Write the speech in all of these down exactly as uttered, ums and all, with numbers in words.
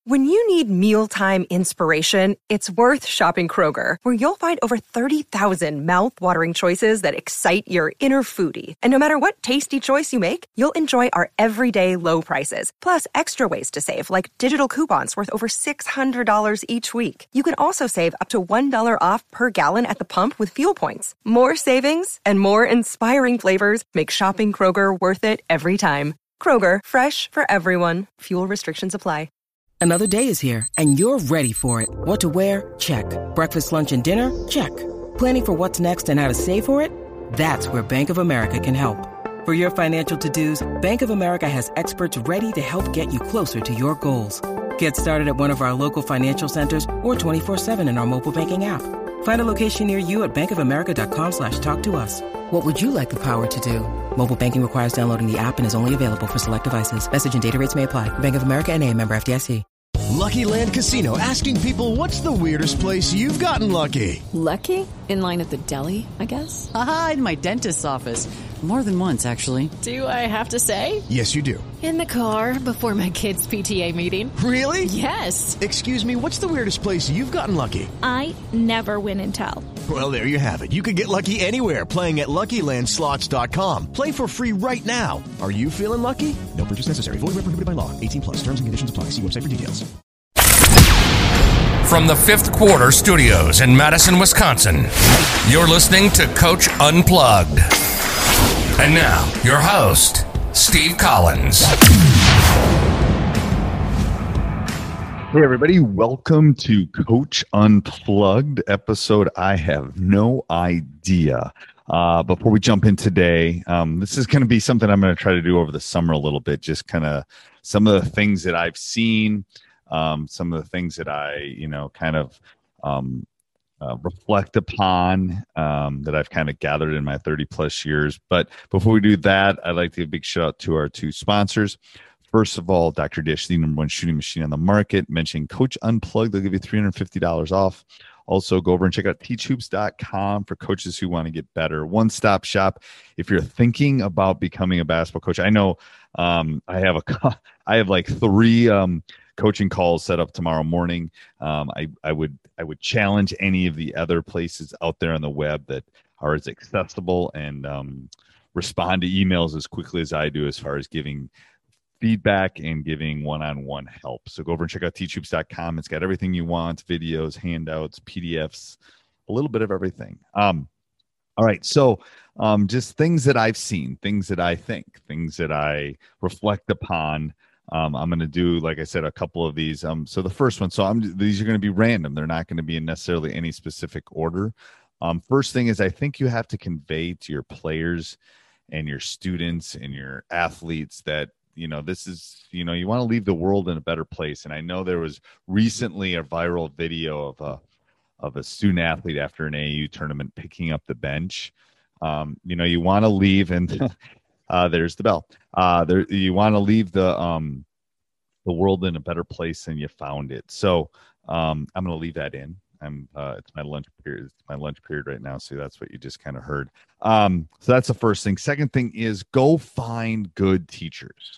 When you need mealtime inspiration, it's worth shopping Kroger, where you'll find over thirty thousand mouth-watering choices that excite your inner foodie. And no matter what tasty choice you make, you'll enjoy our everyday low prices, plus extra ways to save, like digital coupons worth over six hundred dollars each week. You can also save up to one dollar off per gallon at the pump with fuel points. More savings and more inspiring flavors make shopping Kroger worth it every time. Kroger, fresh for everyone. Fuel restrictions apply. Another day is here, and you're ready for it. What to wear? Check. Breakfast, lunch, and dinner? Check. Planning for what's next and how to save for it? That's where Bank of America can help. For your financial to-dos, Bank of America has experts ready to help get you closer to your goals. Get started at one of our local financial centers or twenty-four seven in our mobile banking app. Find a location near you at bankofamerica.com slash talk to us. What would you like the power to do? Mobile banking requires downloading the app and is only available for select devices. Message and data rates may apply. Bank of America N A, member F D I C. Lucky Land Casino, asking people, what's the weirdest place you've gotten lucky? Lucky? In line at the deli, I guess? Aha, in my dentist's office. More than once, actually. Do I have to say? Yes, you do. In the car before my kids' P T A meeting. Really? Yes. Excuse me, what's the weirdest place you've gotten lucky? I never win and tell. Well, there you have it. You can get lucky anywhere, playing at Lucky Land Slots dot com. Play for free right now. Are you feeling lucky? No purchase necessary. Void where prohibited by law. eighteen plus. Terms and conditions apply. See website for details. From the Fifth Quarter Studios in Madison, Wisconsin, you're listening to Coach Unplugged. And now, your host, Steve Collins. Hey, everybody. Welcome to Coach Unplugged, episode I have no idea. Uh, before we jump in today, um, this is going to be something I'm going to try to do over the summer a little bit, just kind of some of the things that I've seen, um, some of the things that I, you know, kind of um, uh, reflect upon um, that I've kind of gathered in my thirty plus years. But before we do that, I'd like to give a big shout out to our two sponsors. First of all, Doctor Dish, the number one shooting machine on the market. Mention Coach Unplugged. They'll give you three hundred fifty dollars off. Also, go over and check out teach hoops dot com for coaches who want to get better. One-stop shop. If you're thinking about becoming a basketball coach, I know um, I have a, I have like three um, coaching calls set up tomorrow morning. Um, I, I would, I would challenge any of the other places out there on the web that are as accessible and um, respond to emails as quickly as I do, as far as giving feedback and giving one-on-one help. So go over and check out teach hoops dot com. It's got everything you want: videos, handouts, P D Fs, a little bit of everything. Um, all right. So um, just things that I've seen, things that I think, things that I reflect upon. Um, I'm going to do, like I said, a couple of these. Um, so the first one, so I'm, these are going to be random. They're not going to be in necessarily any specific order. Um, first thing is, I think you have to convey to your players and your students and your athletes that, you know, this is, you know, you want to leave the world in a better place. And I know there was recently a viral video of a, of a student athlete after an A A U tournament picking up the bench. Um, you know, you want to leave, and uh, there's the bell. Uh, there, you want to leave the, um, the world in a better place than you found it. So um, I'm going to leave that in. I'm, uh, it's my lunch period. It's my lunch period right now. So that's what you just kind of heard. Um, so that's the first thing. Second thing is, go find good teachers.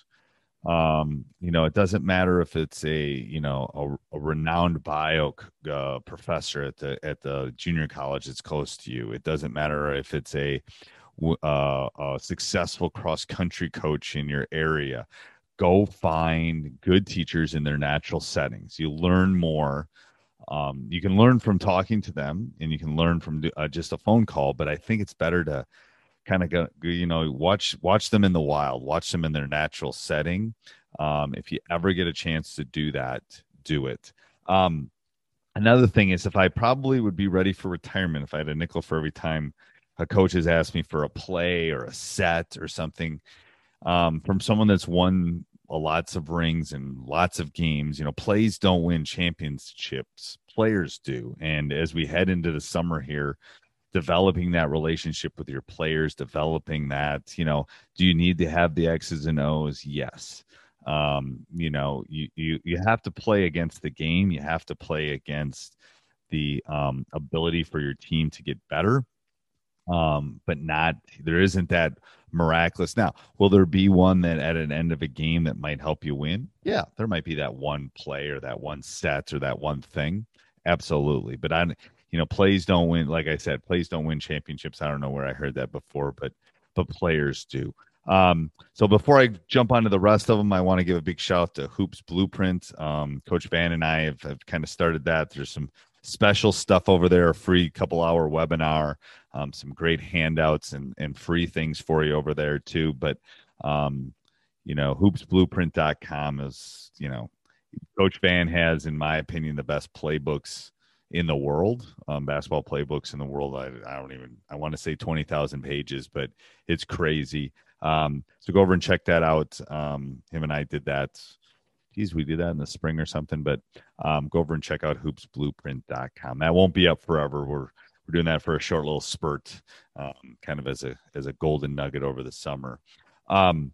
Um, you know, it doesn't matter if it's a, you know, a, a renowned bio uh, professor at the, at the junior college that's close to you. It doesn't matter if it's a, uh, a successful cross-country coach in your area. Go find good teachers in their natural settings. You learn more. Um, you can learn from talking to them, and you can learn from uh, just a phone call, but I think it's better to kind of go, you know, watch, watch them in the wild, watch them in their natural setting. Um, if you ever get a chance to do that, do it. Um, another thing is, if I probably would be ready for retirement, if I had a nickel for every time a coach has asked me for a play or a set or something, um, from someone that's won lots of rings and lots of games. You know, plays don't win championships, players do. And as we head into the summer here, developing that relationship with your players, developing that, you know, do you need to have the X's and O's? Yes. Um, you know, you, you, you have to play against the game. You have to play against the um, ability for your team to get better. Um, but not, there isn't that miraculous. Now, will there be one that at an end of a game that might help you win? Yeah, there might be that one play or that one set or that one thing. Absolutely. But I, you know, plays don't win. Like I said, plays don't win championships. I don't know where I heard that before, but, but players do. Um, so before I jump onto the rest of them, I want to give a big shout out to Hoops Blueprint. Um, Coach Van and I have, have kind of started that. There's some special stuff over there, a free couple hour webinar, um, some great handouts and, and free things for you over there too. But, um, you know, hoops blueprint dot com is, you know, Coach Van has, in my opinion, the best playbooks in the world, um, basketball playbooks in the world. I, I don't even, I want to say twenty thousand pages, but it's crazy. Um, so go over and check that out. Um, him and I did that. Geez, we did that in the spring or something, but um, go over and check out hoops blueprint dot com. That won't be up forever. We're we're doing that for a short little spurt, um, kind of as a as a golden nugget over the summer. Um,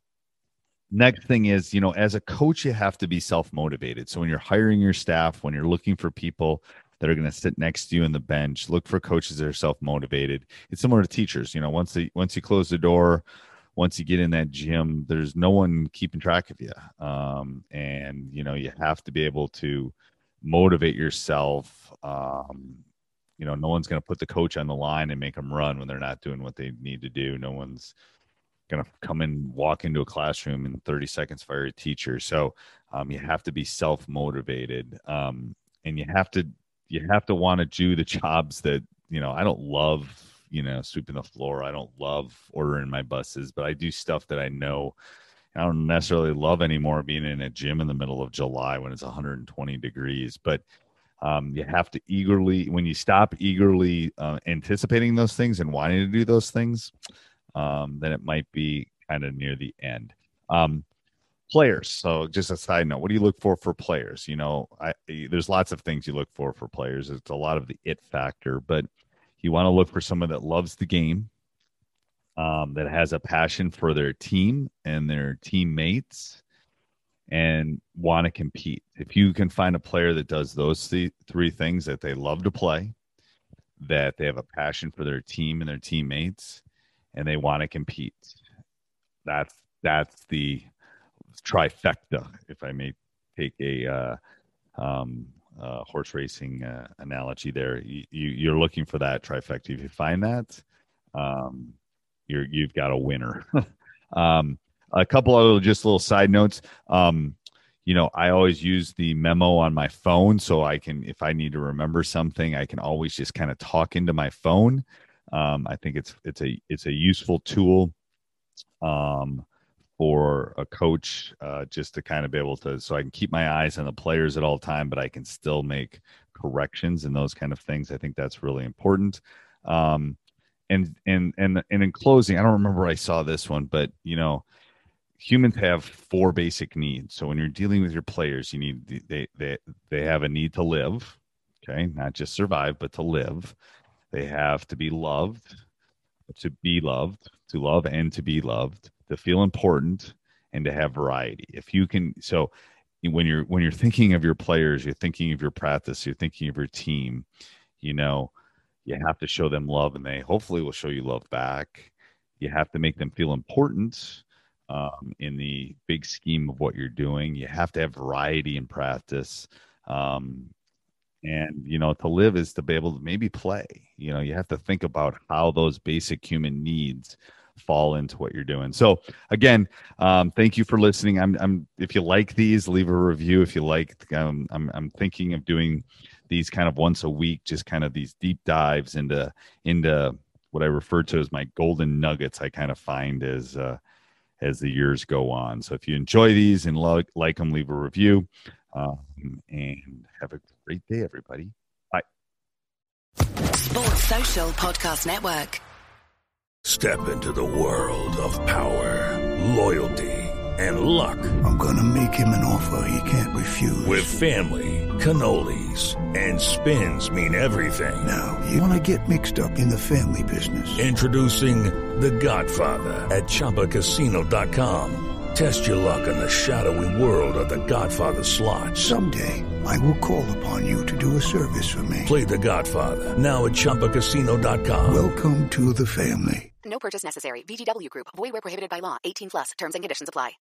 next thing is, you know, as a coach, you have to be self-motivated. So when you're hiring your staff, when you're looking for people that are going to sit next to you on the bench, look for coaches that are self-motivated. It's similar to teachers. You know, once they, once you close the door, once you get in that gym, there's no one keeping track of you. Um, and, you know, you have to be able to motivate yourself. Um, you know, no one's going to put the coach on the line and make them run when they're not doing what they need to do. No one's going to come in, walk into a classroom in thirty seconds, fire a teacher. So um, you have to be self-motivated. Um, and you have to, you have to want to do the jobs that, you know, I don't love, you know, sweeping the floor. I don't love ordering my buses, but I do stuff that I know I don't necessarily love anymore, being in a gym in the middle of July when it's one hundred twenty degrees. But um, you have to eagerly, when you stop eagerly uh, anticipating those things and wanting to do those things, um, then it might be kind of near the end. Um, players. So just a side note, what do you look for for players? You know, I, there's lots of things you look for for players. It's a lot of the it factor, but you want to look for someone that loves the game, um, that has a passion for their team and their teammates, and want to compete. If you can find a player that does those th- three things, that they love to play, that they have a passion for their team and their teammates, and they want to compete, that's that's the trifecta, if I may take a uh, um, uh, horse racing uh, analogy there. You, you, you're looking for that trifecta. If you find that, um, you're, you've got a winner. um, a couple of just little side notes. Um, you know, I always use the memo on my phone, so I can, if I need to remember something, I can always just kind of talk into my phone. Um, I think it's it's a it's a useful tool um, for a coach, uh, just to kind of be able to, so I can keep my eyes on the players at all time, but I can still make corrections and those kind of things. I think that's really important. Um, and and and and in closing, I don't remember where I saw this one, but you know, humans have four basic needs. So when you're dealing with your players, you need they they they have a need to live, okay, not just survive, but to live. They have to be loved, to be loved, to love and to be loved, to feel important, and to have variety. If you can, so when you're when you're thinking of your players, you're thinking of your practice, you're thinking of your team, you know, you have to show them love, and they hopefully will show you love back. You have to make them feel important um, in the big scheme of what you're doing. You have to have variety in practice. Um, And, you know, to live is to be able to maybe play. You know, you have to think about how those basic human needs fall into what you're doing. So, again, um, thank you for listening. I'm, I'm, if you like these, leave a review. If you like, um, I'm, I'm thinking of doing these kind of once a week, just kind of these deep dives into, into what I refer to as my golden nuggets. I kind of find as, uh, as the years go on. So if you enjoy these and like, like them, leave a review. Um, and have a great day, everybody. Bye. Sports Social Podcast Network. Step into the world of power, loyalty, and luck. I'm going to make him an offer he can't refuse. With family, cannolis, and spins mean everything. Now, you want to get mixed up in the family business. Introducing The Godfather at Chumba Casino dot com. Test your luck in the shadowy world of The Godfather slot. Someday, I will call upon you to do a service for me. Play The Godfather, now at Chumba Casino dot com. Welcome to the family. No purchase necessary. V G W Group. Void where prohibited by law. eighteen plus. Terms and conditions apply.